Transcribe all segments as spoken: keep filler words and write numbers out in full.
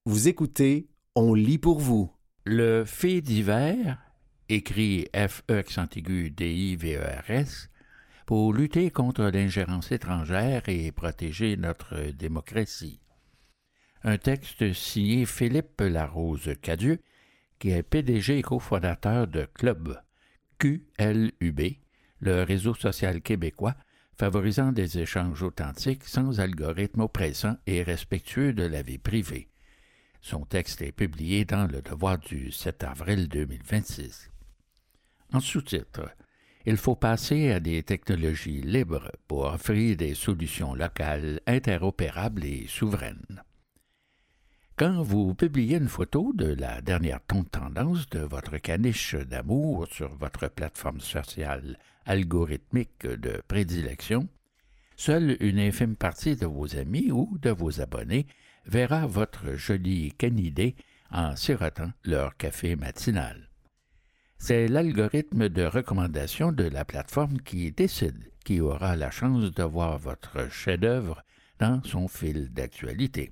Vous écoutez, on lit pour vous. Le fait divers, écrit F E accent aigu D I V E R S, pour lutter contre l'ingérence étrangère et protéger notre démocratie. Un texte signé Philippe Larose-Cadieux, qui est P D G et cofondateur de Club, Q L U B, le réseau social québécois favorisant des échanges authentiques sans algorithme oppressant et respectueux de la vie privée. Son texte est publié dans Le Devoir du sept avril deux mille vingt-six. En sous-titre, il faut passer à des technologies libres pour offrir des solutions locales, interopérables et souveraines. Quand vous publiez une photo de la dernière tendance de votre caniche d'amour sur votre plateforme sociale algorithmique de prédilection, seule une infime partie de vos amis ou de vos abonnés verra votre jolie canidée en sirotant leur café matinal. C'est l'algorithme de recommandation de la plateforme qui décide qui aura la chance de voir votre chef-d'œuvre dans son fil d'actualité.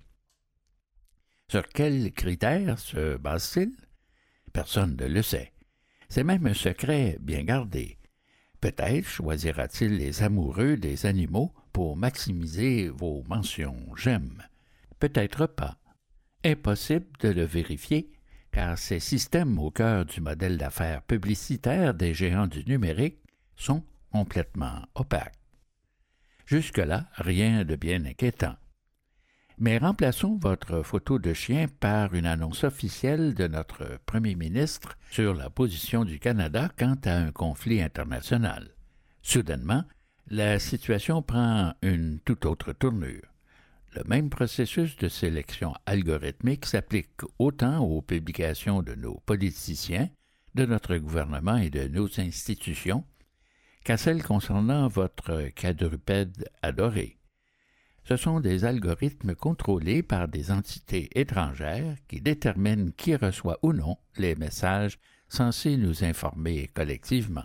Sur quels critères se base-t-il? Personne ne le sait. C'est même un secret bien gardé. Peut-être choisira-t-il les amoureux des animaux pour maximiser vos mentions « j'aime ». Peut-être pas. Impossible de le vérifier, car ces systèmes au cœur du modèle d'affaires publicitaire des géants du numérique sont complètement opaques. Jusque-là, rien de bien inquiétant. Mais remplaçons votre photo de chien par une annonce officielle de notre premier ministre sur la position du Canada quant à un conflit international. Soudainement, la situation prend une toute autre tournure. Le même processus de sélection algorithmique s'applique autant aux publications de nos politiciens, de notre gouvernement et de nos institutions qu'à celles concernant votre quadrupède adoré. Ce sont des algorithmes contrôlés par des entités étrangères qui déterminent qui reçoit ou non les messages censés nous informer collectivement.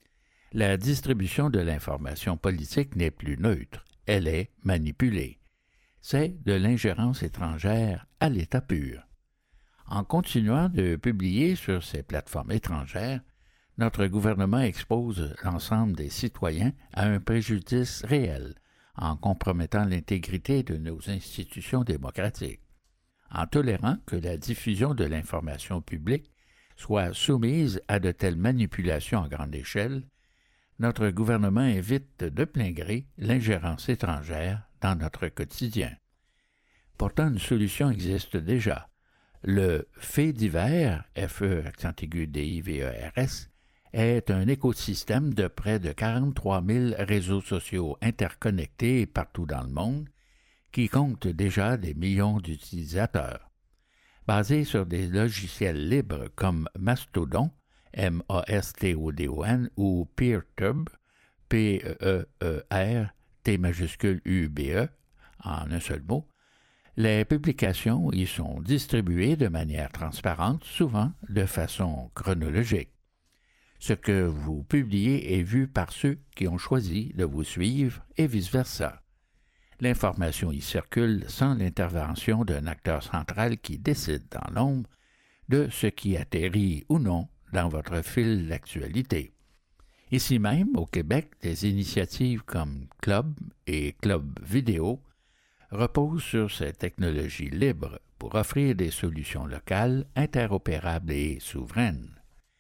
La distribution de l'information politique n'est plus neutre, elle est manipulée. C'est de l'ingérence étrangère à l'état pur. En continuant de publier sur ces plateformes étrangères, notre gouvernement expose l'ensemble des citoyens à un préjudice réel, en compromettant l'intégrité de nos institutions démocratiques. En tolérant que la diffusion de l'information publique soit soumise à de telles manipulations à grande échelle, notre gouvernement évite de plein gré l'ingérence étrangère dans notre quotidien. Pourtant, une solution existe déjà. Le fait divers, F E accent aigu D I V E R S, est un écosystème de près de quarante-trois mille réseaux sociaux interconnectés partout dans le monde qui compte déjà des millions d'utilisateurs. Basé sur des logiciels libres comme Mastodon, M A S T O D O N, ou PeerTube, P E E R T majuscule U B E, en un seul mot, les publications y sont distribuées de manière transparente, souvent de façon chronologique. Ce que vous publiez est vu par ceux qui ont choisi de vous suivre et vice-versa. L'information y circule sans l'intervention d'un acteur central qui décide dans l'ombre de ce qui atterrit ou non dans votre fil d'actualité. Ici même, au Québec, des initiatives comme Club et Club Vidéo reposent sur ces technologies libres pour offrir des solutions locales, interopérables et souveraines.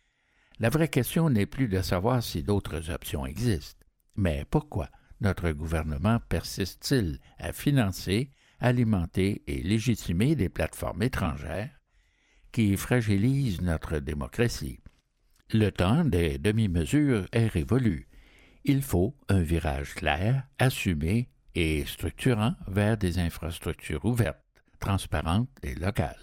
La vraie question n'est plus de savoir si d'autres options existent, mais pourquoi notre gouvernement persiste-t-il à financer, alimenter et légitimer des plateformes étrangères qui fragilisent notre démocratie? Le temps des demi-mesures est révolu. Il faut un virage clair, assumé et structurant vers des infrastructures ouvertes, transparentes et locales.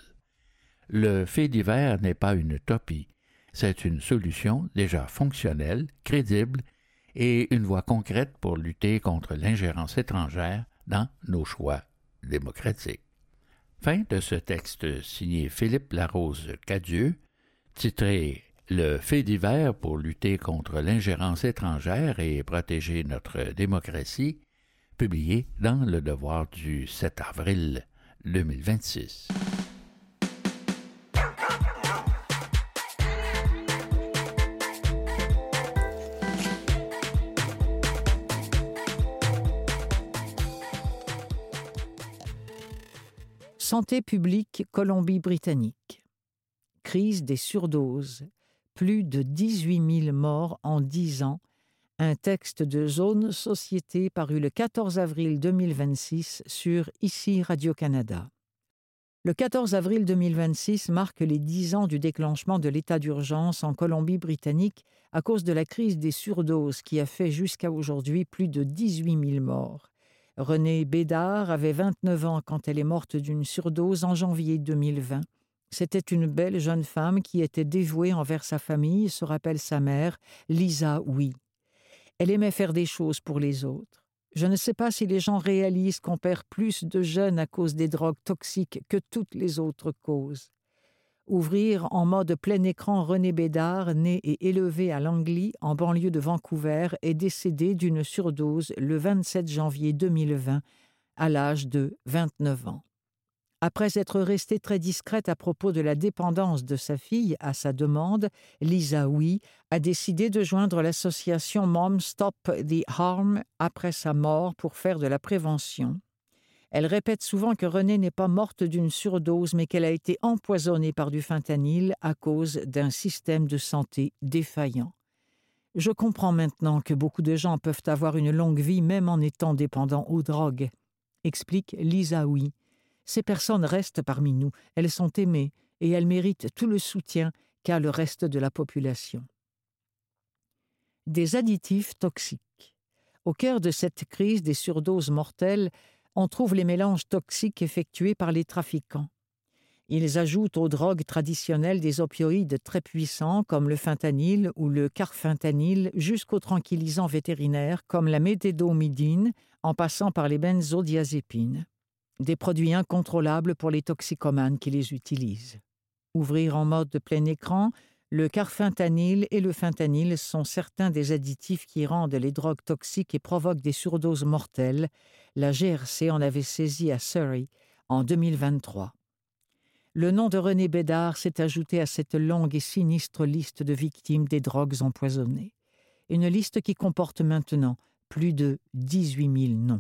Le fait divers n'est pas une utopie. C'est une solution déjà fonctionnelle, crédible et une voie concrète pour lutter contre l'ingérence étrangère dans nos choix démocratiques. Fin de ce texte signé Philippe Larose-Cadieux, titré « Le fait divers pour lutter contre l'ingérence étrangère et protéger notre démocratie », publié dans Le Devoir du sept avril deux mille vingt-six. Santé publique Colombie-Britannique. Crise des surdoses. Plus de dix-huit mille morts en dix ans. Un texte de Zone Société paru le quatorze avril deux mille vingt-six sur Ici Radio-Canada. Le quatorze avril deux mille vingt-six marque les dix ans du déclenchement de l'état d'urgence en Colombie-Britannique à cause de la crise des surdoses qui a fait jusqu'à aujourd'hui plus de dix-huit mille morts. Renée Bédard avait vingt-neuf ans quand elle est morte d'une surdose en janvier deux mille vingt. C'était une belle jeune femme qui était dévouée envers sa famille, se rappelle sa mère, Lisa Oui. Elle aimait faire des choses pour les autres. Je ne sais pas si les gens réalisent qu'on perd plus de jeunes à cause des drogues toxiques que toutes les autres causes. Ouvrir en mode plein écran Renée Bédard, née et élevée à Langley, en banlieue de Vancouver, est décédée d'une surdose le vingt-sept janvier deux mille vingt, à l'âge de vingt-neuf ans. Après être restée très discrète à propos de la dépendance de sa fille à sa demande, Lisa Oui a décidé de joindre l'association Mom Stop the Harm après sa mort pour faire de la prévention. Elle répète souvent que Renée n'est pas morte d'une surdose, mais qu'elle a été empoisonnée par du fentanyl à cause d'un système de santé défaillant. Je comprends maintenant que beaucoup de gens peuvent avoir une longue vie même en étant dépendants aux drogues, explique Lisa Oui. Ces personnes restent parmi nous, elles sont aimées et elles méritent tout le soutien qu'a le reste de la population. Des additifs toxiques. Au cœur de cette crise des surdoses mortelles, on trouve les mélanges toxiques effectués par les trafiquants. Ils ajoutent aux drogues traditionnelles des opioïdes très puissants comme le fentanyl ou le carfentanyl jusqu'aux tranquillisants vétérinaires comme la méthédomidine en passant par les benzodiazépines. Des produits incontrôlables pour les toxicomanes qui les utilisent. Ouvrir en mode plein écran, le carfentanyl et le fentanyl sont certains des additifs qui rendent les drogues toxiques et provoquent des surdoses mortelles. La G R C en avait saisi à Surrey en deux mille vingt-trois. Le nom de Renée Bédard s'est ajouté à cette longue et sinistre liste de victimes des drogues empoisonnées. Une liste qui comporte maintenant plus de dix-huit mille noms.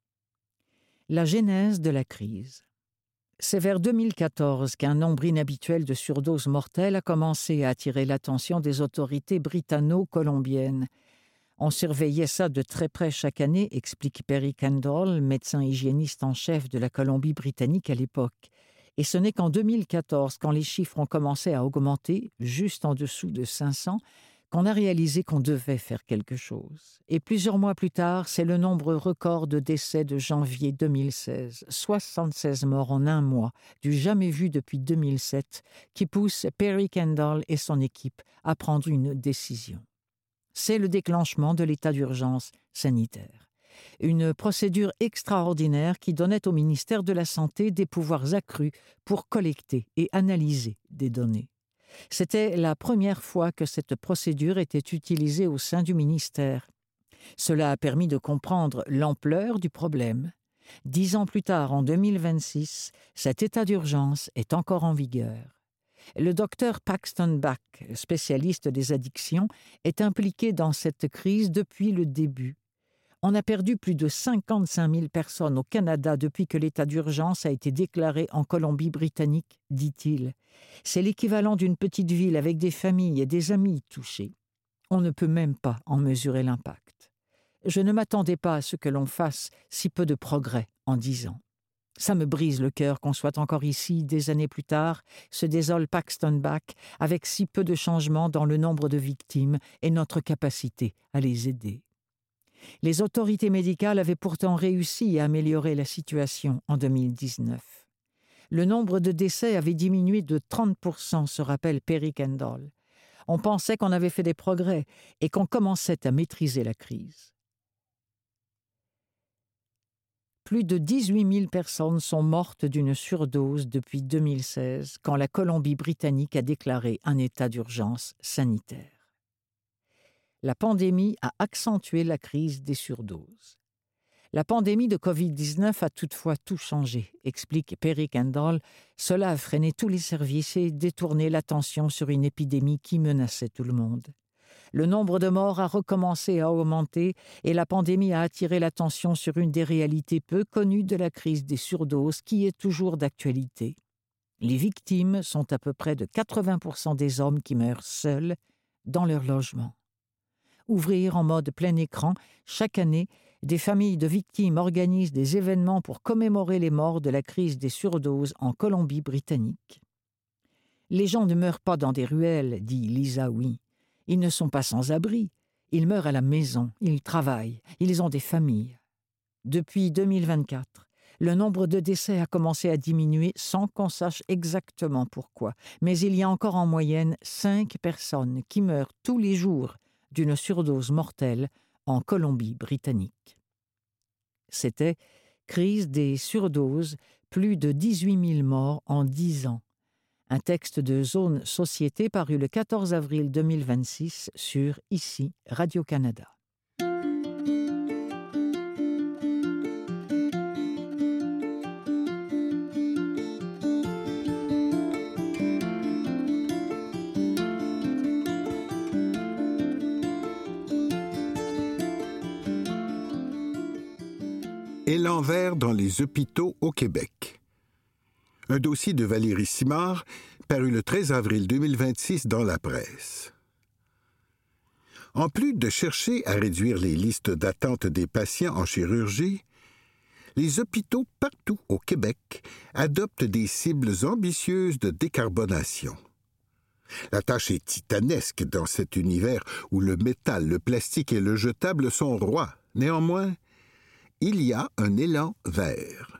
La genèse de la crise. C'est vers deux mille quatorze qu'un nombre inhabituel de surdoses mortelles a commencé à attirer l'attention des autorités britanno-colombiennes. On surveillait ça de très près chaque année, explique Perry Kendall, médecin hygiéniste en chef de la Colombie-Britannique à l'époque. Et ce n'est qu'en deux mille quatorze, quand les chiffres ont commencé à augmenter, juste en dessous de cinq cents, qu'on a réalisé qu'on devait faire quelque chose. Et plusieurs mois plus tard, c'est le nombre record de décès de janvier deux mille seize, soixante-seize morts en un mois, du jamais vu depuis deux mille sept, qui pousse Perry Kendall et son équipe à prendre une décision. C'est le déclenchement de l'état d'urgence sanitaire. Une procédure extraordinaire qui donnait au ministère de la Santé des pouvoirs accrus pour collecter et analyser des données. C'était la première fois que cette procédure était utilisée au sein du ministère. Cela a permis de comprendre l'ampleur du problème. Dix ans plus tard, en deux mille vingt-six, cet état d'urgence est encore en vigueur. Le docteur Paxton Bach, spécialiste des addictions, est impliqué dans cette crise depuis le début. On a perdu plus de cinquante-cinq mille personnes au Canada depuis que l'état d'urgence a été déclaré en Colombie-Britannique, dit-il. C'est l'équivalent d'une petite ville avec des familles et des amis touchés. On ne peut même pas en mesurer l'impact. Je ne m'attendais pas à ce que l'on fasse si peu de progrès en dix ans. Ça me brise le cœur qu'on soit encore ici des années plus tard, se désole Paxton Bach, avec si peu de changements dans le nombre de victimes et notre capacité à les aider. Les autorités médicales avaient pourtant réussi à améliorer la situation en deux mille dix-neuf. Le nombre de décès avait diminué de trente pour cent, se rappelle Perry Kendall. On pensait qu'on avait fait des progrès et qu'on commençait à maîtriser la crise. Plus de dix-huit mille personnes sont mortes d'une surdose depuis deux mille seize, quand la Colombie-Britannique a déclaré un état d'urgence sanitaire. La pandémie a accentué la crise des surdoses. La pandémie de covid dix-neuf a toutefois tout changé, explique Perry Kendall. Cela a freiné tous les services et détourné l'attention sur une épidémie qui menaçait tout le monde. Le nombre de morts a recommencé à augmenter et la pandémie a attiré l'attention sur une des réalités peu connues de la crise des surdoses qui est toujours d'actualité. Les victimes sont à peu près de quatre-vingts pour cent des hommes qui meurent seuls dans leur logement. Ouvrir en mode plein écran, chaque année, des familles de victimes organisent des événements pour commémorer les morts de la crise des surdoses en Colombie-Britannique. Les gens ne meurent pas dans des ruelles, dit Lisa Huy. Ils ne sont pas sans abri. Ils meurent à la maison, ils travaillent, ils ont des familles. Depuis deux mille vingt-quatre, le nombre de décès a commencé à diminuer sans qu'on sache exactement pourquoi. Mais il y a encore en moyenne cinq personnes qui meurent tous les jours d'une surdose mortelle en Colombie-Britannique. C'était crise des surdoses, plus de dix-huit mille morts en dix ans. Un texte de Zone Société paru le quatorze avril deux mille vingt-six sur Ici, Radio-Canada. Élan vert dans les hôpitaux au Québec. Un dossier de Valérie Simard, paru le treize avril deux mille vingt-six dans la presse. En plus de chercher à réduire les listes d'attente des patients en chirurgie, les hôpitaux partout au Québec adoptent des cibles ambitieuses de décarbonation. La tâche est titanesque dans cet univers où le métal, le plastique et le jetable sont rois. Néanmoins, il y a un élan vert.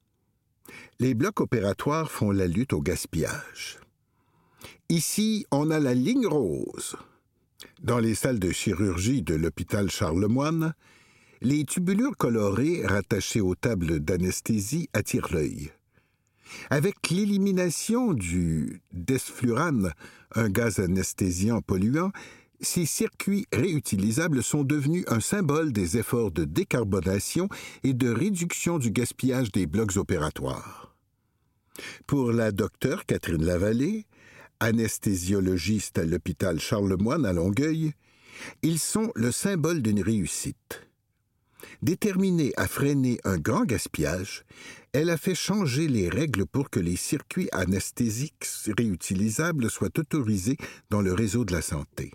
Les blocs opératoires font la lutte au gaspillage. Ici, on a la ligne rose. Dans les salles de chirurgie de l'hôpital Charlemagne, les tubulures colorées rattachées aux tables d'anesthésie attirent l'œil. Avec l'élimination du desflurane, un gaz anesthésiant polluant, ces circuits réutilisables sont devenus un symbole des efforts de décarbonation et de réduction du gaspillage des blocs opératoires. Pour la docteure Catherine Lavallée, anesthésiologiste à l'hôpital Charlemagne à Longueuil, ils sont le symbole d'une réussite. Déterminée à freiner un grand gaspillage, elle a fait changer les règles pour que les circuits anesthésiques réutilisables soient autorisés dans le réseau de la santé.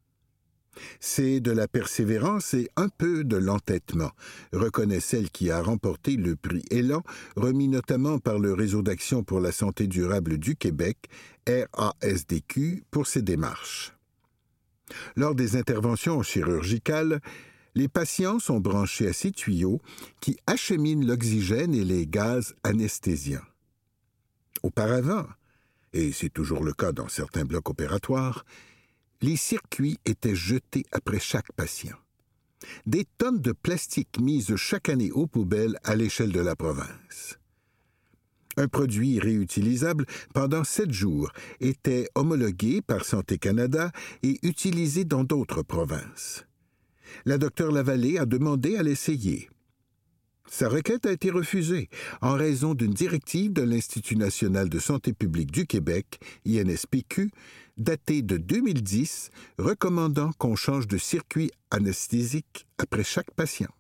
C'est de la persévérance et un peu de l'entêtement, reconnaît celle qui a remporté le prix Élan, remis notamment par le Réseau d'action pour la santé durable du Québec, R A S D Q, pour ses démarches. Lors des interventions chirurgicales, les patients sont branchés à ces tuyaux qui acheminent l'oxygène et les gaz anesthésiants. Auparavant, et c'est toujours le cas dans certains blocs opératoires, les circuits étaient jetés après chaque patient. Des tonnes de plastique mises chaque année aux poubelles à l'échelle de la province. Un produit réutilisable pendant sept jours était homologué par Santé Canada et utilisé dans d'autres provinces. La docteure Lavallée a demandé à l'essayer. Sa requête a été refusée en raison d'une directive de l'Institut national de santé publique du Québec, I N S P Q, datée de deux mille dix, recommandant qu'on change de circuit anesthésique après chaque patient.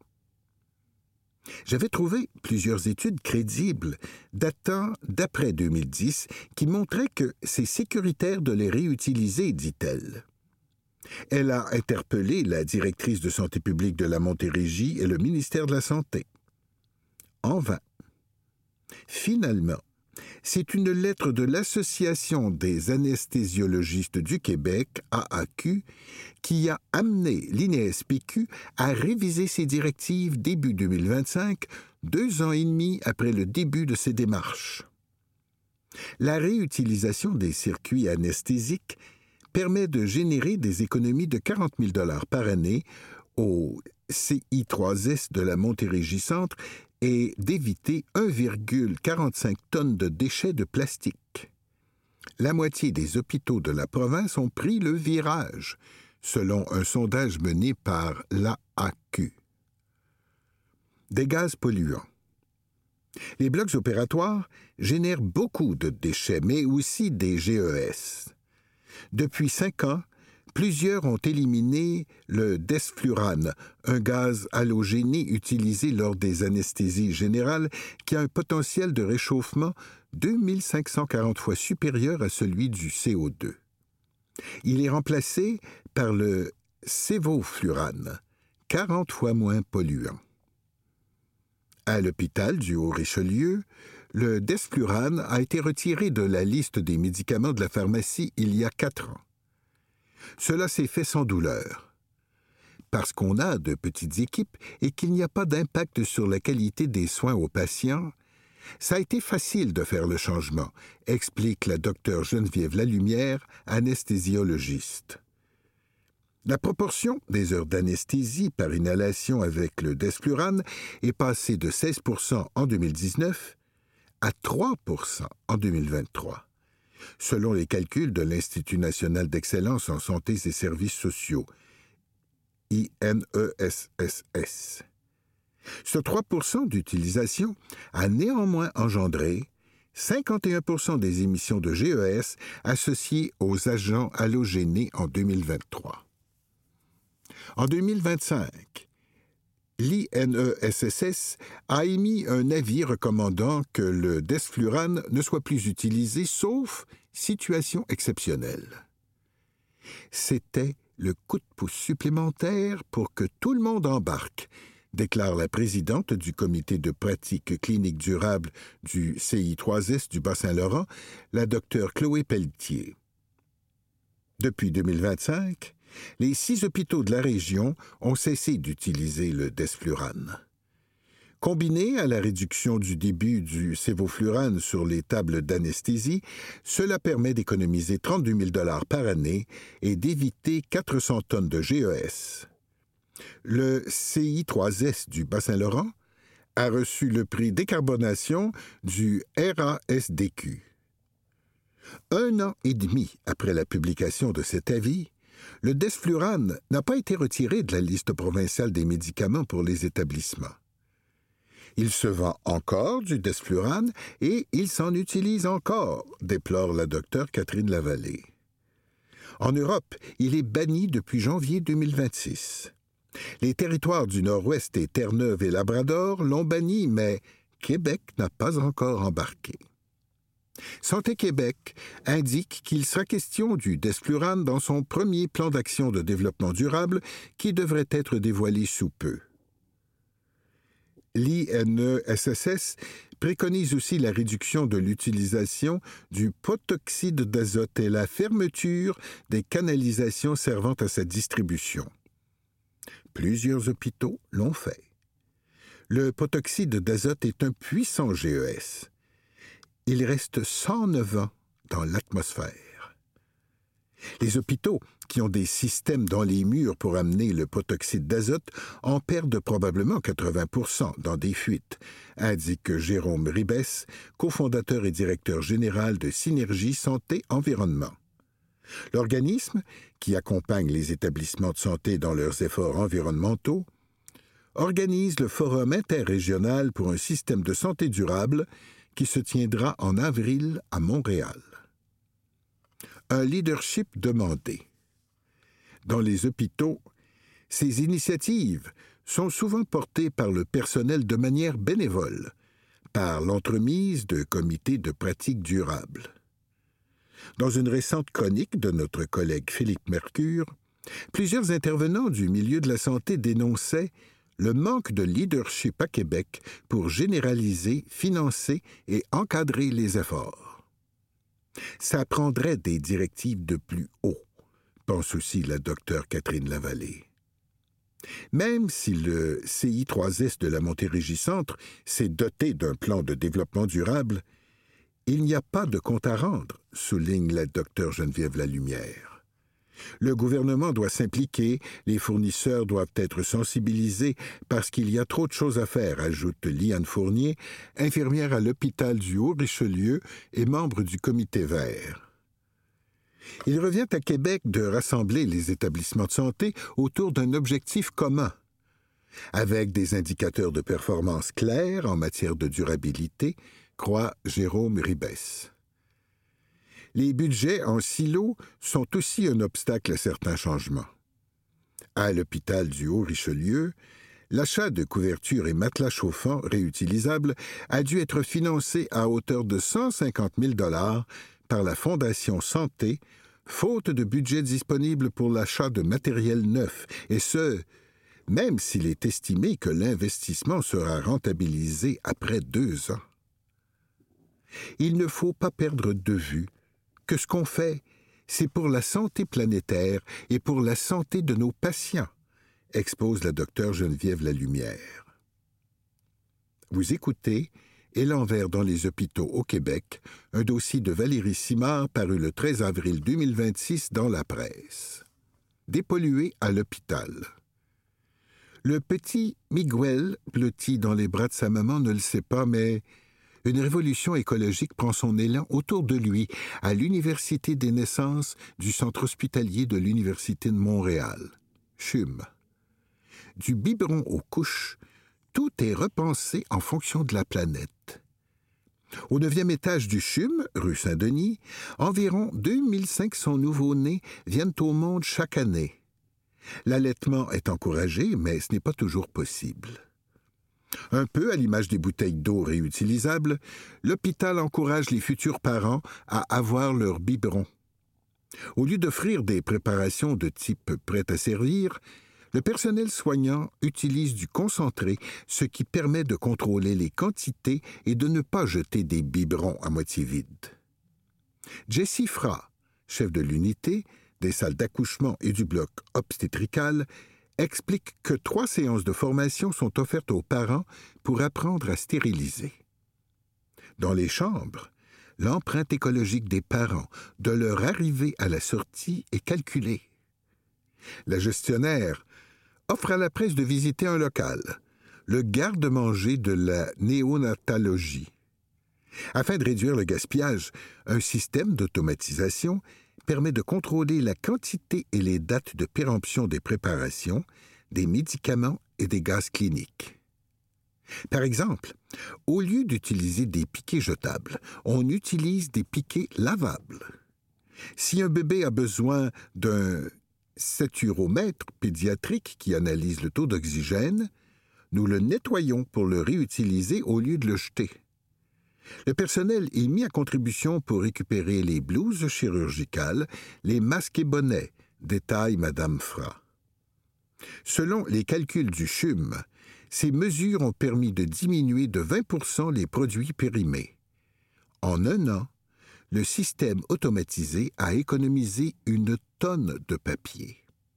J'avais trouvé plusieurs études crédibles datant d'après deux mille dix qui montraient que c'est sécuritaire de les réutiliser, dit-elle. Elle a interpellé la directrice de santé publique de la Montérégie et le ministère de la Santé. En vain. Finalement, c'est une lettre de l'Association des anesthésiologistes du Québec, A A Q, qui a amené l'I N S P Q à réviser ses directives début deux mille vingt-cinq, deux ans et demi après le début de ses démarches. La réutilisation des circuits anesthésiques permet de générer des économies de quarante mille dollars par année au C I trois S de la Montérégie-Centre et d'éviter un virgule quarante-cinq tonnes de déchets de plastique. La moitié des hôpitaux de la province ont pris le virage, selon un sondage mené par l'A A Q. Des gaz polluants. Les blocs opératoires génèrent beaucoup de déchets, mais aussi des G E S. Depuis cinq ans, plusieurs ont éliminé le desflurane, un gaz halogéné utilisé lors des anesthésies générales qui a un potentiel de réchauffement deux mille cinq cent quarante fois supérieur à celui du C O deux. Il est remplacé par le sévoflurane, quarante fois moins polluant. À l'hôpital du Haut-Richelieu, le desflurane a été retiré de la liste des médicaments de la pharmacie il y a quatre ans. Cela s'est fait sans douleur, parce qu'on a de petites équipes et qu'il n'y a pas d'impact sur la qualité des soins aux patients. Ça a été facile de faire le changement, explique la docteure Geneviève Lalumière, anesthésiologiste. La proportion des heures d'anesthésie par inhalation avec le desflurane est passée de seize pour cent en deux mille dix-neuf à trois pour cent en deux mille vingt-trois, selon les calculs de l'Institut national d'excellence en santé et services sociaux, I N E S S S. Ce trois pour cent d'utilisation a néanmoins engendré cinquante et un pour cent des émissions de G E S associées aux agents halogénés en deux mille vingt-trois. En deux mille vingt-cinq, l'I N E S S S a émis un avis recommandant que le desflurane ne soit plus utilisé sauf situation exceptionnelle. C'était le coup de pouce supplémentaire pour que tout le monde embarque, déclare la présidente du comité de pratique clinique durable du C I trois S du Bas-Saint-Laurent, la docteure Chloé Pelletier. Depuis deux mille vingt-cinq, les six hôpitaux de la région ont cessé d'utiliser le desflurane. Combiné à la réduction du début du sévoflurane sur les tables d'anesthésie, cela permet d'économiser trente-deux mille dollars par année et d'éviter quatre cents tonnes de G E S. Le C I trois S du Bas-Saint-Laurent a reçu le prix décarbonation du R A S D Q. Un an et demi après la publication de cet avis, le desflurane n'a pas été retiré de la liste provinciale des médicaments pour les établissements. Il se vend encore du desflurane et il s'en utilise encore, déplore la docteure Catherine Lavallée. En Europe, il est banni depuis janvier deux mille vingt-six. Les territoires du Nord-Ouest et Terre-Neuve et Labrador l'ont banni, mais Québec n'a pas encore embarqué. Santé Québec indique qu'il sera question du desflurane dans son premier plan d'action de développement durable qui devrait être dévoilé sous peu. L'I N E S S S préconise aussi la réduction de l'utilisation du protoxyde d'azote et la fermeture des canalisations servant à sa distribution. Plusieurs hôpitaux l'ont fait. Le protoxyde d'azote est un puissant G E S. Il reste cent neuf ans dans l'atmosphère. Les hôpitaux qui ont des systèmes dans les murs pour amener le protoxyde d'azote en perdent probablement quatre-vingts pour cent dans des fuites, indique Jérôme Ribes, cofondateur et directeur général de Synergie Santé Environnement. L'organisme, qui accompagne les établissements de santé dans leurs efforts environnementaux, organise le Forum interrégional pour un système de santé durable qui se tiendra en avril à Montréal. Un leadership demandé. Dans les hôpitaux, ces initiatives sont souvent portées par le personnel de manière bénévole, par l'entremise de comités de pratique durable. Dans une récente chronique de notre collègue Philippe Mercure, plusieurs intervenants du milieu de la santé dénonçaient le manque de leadership à Québec pour généraliser, financer et encadrer les efforts. Ça prendrait des directives de plus haut, pense aussi la docteure Catherine Lavallée. Même si le C I trois S de la Montérégie-Centre s'est doté d'un plan de développement durable, il n'y a pas de compte à rendre, souligne la docteure Geneviève Lalumière. Le gouvernement doit s'impliquer, les fournisseurs doivent être sensibilisés parce qu'il y a trop de choses à faire, ajoute Liane Fournier, infirmière à l'hôpital du Haut-Richelieu et membre du comité vert. Il revient à Québec de rassembler les établissements de santé autour d'un objectif commun, avec des indicateurs de performance clairs en matière de durabilité, croit Jérôme Ribes. Les budgets en silo sont aussi un obstacle à certains changements. À l'hôpital du Haut-Richelieu, l'achat de couvertures et matelas chauffants réutilisables a dû être financé à hauteur de cent cinquante mille dollars par la Fondation Santé, faute de budget disponible pour l'achat de matériel neuf, et ce, même s'il est estimé que l'investissement sera rentabilisé après deux ans. Il ne faut pas perdre de vue que ce qu'on fait, c'est pour la santé planétaire et pour la santé de nos patients, expose la docteure Geneviève Lalumière. Vous écoutez Élan vert dans les hôpitaux au Québec, un dossier de Valérie Simard paru le treize avril deux mille vingt-six dans la presse. Dépollué à l'hôpital. Le petit Miguel, blotti dans les bras de sa maman, ne le sait pas, mais une révolution écologique prend son élan autour de lui, à l'Université des naissances du Centre hospitalier de l'Université de Montréal, C H U M. Du biberon aux couches, tout est repensé en fonction de la planète. Au neuvième étage du C H U M, rue Saint-Denis, environ deux mille cinq cents nouveau-nés viennent au monde chaque année. L'allaitement est encouragé, mais ce n'est pas toujours possible. Un peu à l'image des bouteilles d'eau réutilisables, l'hôpital encourage les futurs parents à avoir leur biberon. Au lieu d'offrir des préparations de type prêt à servir, le personnel soignant utilise du concentré, ce qui permet de contrôler les quantités et de ne pas jeter des biberons à moitié vides. Jessie Fra, chef de l'unité, des salles d'accouchement et du bloc obstétrical, explique que trois séances de formation sont offertes aux parents pour apprendre à stériliser. Dans les chambres, l'empreinte écologique des parents de leur arrivée à la sortie est calculée. La gestionnaire offre à la presse de visiter un local, le garde-manger de la néonatologie. Afin de réduire le gaspillage, un système d'automatisation permet de contrôler la quantité et les dates de péremption des préparations, des médicaments et des gaz cliniques. Par exemple, au lieu d'utiliser des piquets jetables, on utilise des piquets lavables. Si un bébé a besoin d'un saturomètre pédiatrique qui analyse le taux d'oxygène, nous le nettoyons pour le réutiliser au lieu de le jeter. Le personnel est mis à contribution pour récupérer les blouses chirurgicales, les masques et bonnets, détaille Madame Fra. Selon les calculs du C H U M, ces mesures ont permis de diminuer de vingt pour cent les produits périmés. En un an, le système automatisé a économisé une tonne de papier.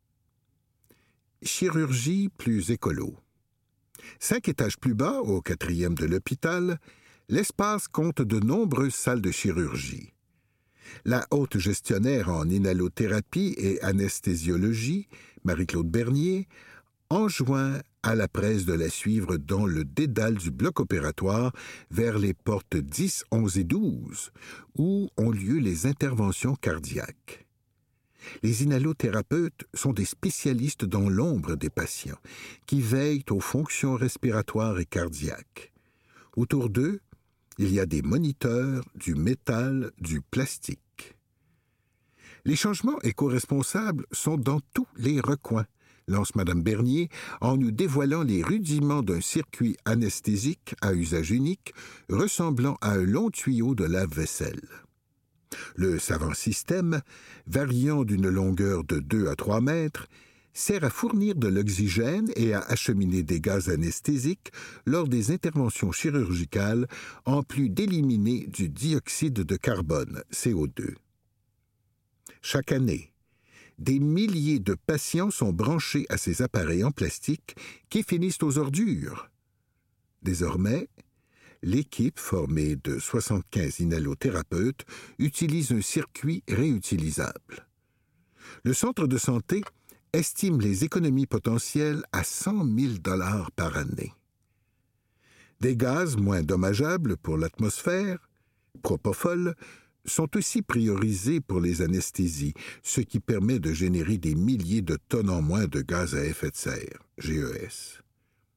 Chirurgie plus écolo. Cinq étages plus bas, au quatrième de l'hôpital, l'espace compte de nombreuses salles de chirurgie. La haute gestionnaire en inhalothérapie et anesthésiologie, Marie-Claude Bernier, enjoint à la presse de la suivre dans le dédale du bloc opératoire vers les portes dix, onze et douze, où ont lieu les interventions cardiaques. Les inhalothérapeutes sont des spécialistes dans l'ombre des patients, qui veillent aux fonctions respiratoires et cardiaques. Autour d'eux, il y a des moniteurs, du métal, du plastique. Les changements éco-responsables sont dans tous les recoins, lance Madame Bernier, en nous dévoilant les rudiments d'un circuit anesthésique à usage unique, ressemblant à un long tuyau de lave-vaisselle. Le savant système, variant d'une longueur de deux à trois mètres, sert à fournir de l'oxygène et à acheminer des gaz anesthésiques lors des interventions chirurgicales, en plus d'éliminer du dioxyde de carbone, C O deux. Chaque année, des milliers de patients sont branchés à ces appareils en plastique qui finissent aux ordures. Désormais, l'équipe, formée de soixante-quinze inhalothérapeutes, utilise un circuit réutilisable. Le centre de santé estime les économies potentielles à cent mille dollars par année. Des gaz moins dommageables pour l'atmosphère, propofol, sont aussi priorisés pour les anesthésies, ce qui permet de générer des milliers de tonnes en moins de gaz à effet de serre, G E S.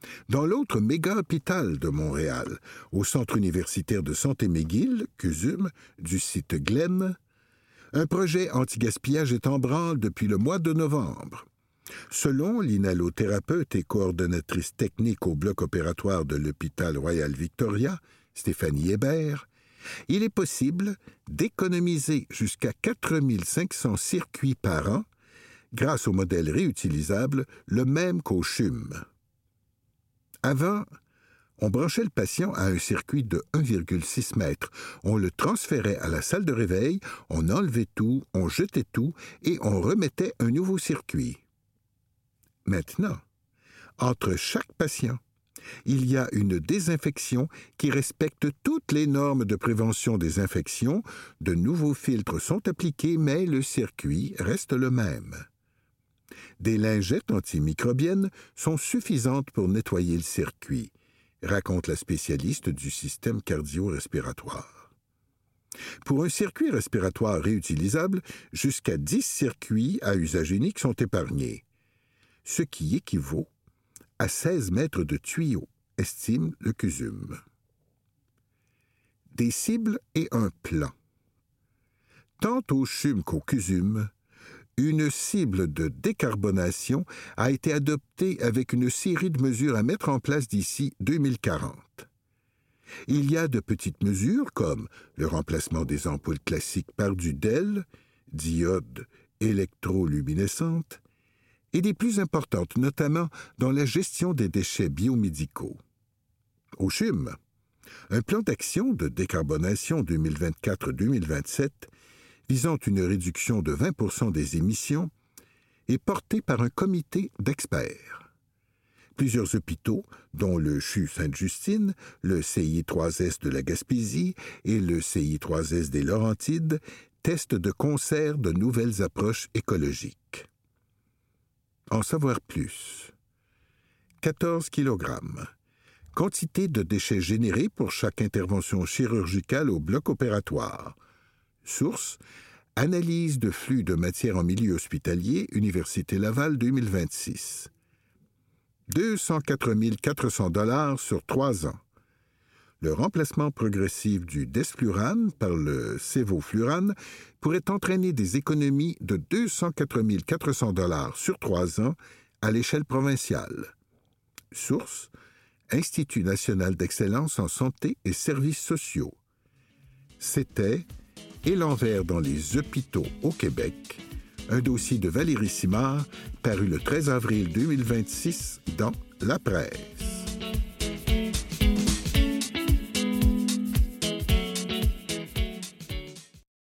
Dans l'autre méga-hôpital de Montréal, au Centre universitaire de santé McGill, C U S U M, du site Glenn, un projet anti-gaspillage est en branle depuis le mois de novembre. Selon l'inhalothérapeute et coordonnatrice technique au bloc opératoire de l'hôpital Royal Victoria, Stéphanie Hébert, il est possible d'économiser jusqu'à quatre mille cinq cents circuits par an grâce au modèle réutilisable, le même qu'au C H U M. Avant, on branchait le patient à un circuit de un virgule six mètres. On le transférait à la salle de réveil, on enlevait tout, on jetait tout et on remettait un nouveau circuit. Maintenant, entre chaque patient, il y a une désinfection qui respecte toutes les normes de prévention des infections. De nouveaux filtres sont appliqués, mais le circuit reste le même. Des lingettes antimicrobiennes sont suffisantes pour nettoyer le circuit, raconte la spécialiste du système cardio-respiratoire. Pour un circuit respiratoire réutilisable, jusqu'à dix circuits à usage unique sont épargnés, ce qui équivaut à seize mètres de tuyaux, estime le C U S U M. Des cibles et un plan. Tant au C H U M qu'au C U S U M, une cible de décarbonation a été adoptée avec une série de mesures à mettre en place d'ici deux mille quarante. Il y a de petites mesures comme le remplacement des ampoules classiques par du D E L, diodes électroluminescentes, et des plus importantes, notamment dans la gestion des déchets biomédicaux. Au C H U M, un plan d'action de décarbonation deux mille vingt-quatre à deux mille vingt-sept visant une réduction de vingt pour cent des émissions est porté par un comité d'experts. Plusieurs hôpitaux, dont le C H U Sainte-Justine, le C I trois S de la Gaspésie et le C I trois S des Laurentides, testent de concert de nouvelles approches écologiques. En savoir plus. quatorze kilogrammes. Quantité de déchets générés pour chaque intervention chirurgicale au bloc opératoire. Source: Analyse de flux de matière en milieu hospitalier, Université Laval deux mille vingt-six. deux cent quatre mille quatre cents dollars sur trois ans. Le remplacement progressif du Desflurane par le Sevoflurane pourrait entraîner des économies de deux cent quatre mille quatre cents dollars sur trois ans à l'échelle provinciale. Source: Institut national d'excellence en santé et services sociaux. C'était Et l'envers dans les hôpitaux au Québec, un dossier de Valérie Simard paru le treize avril deux mille vingt-six dans La Presse.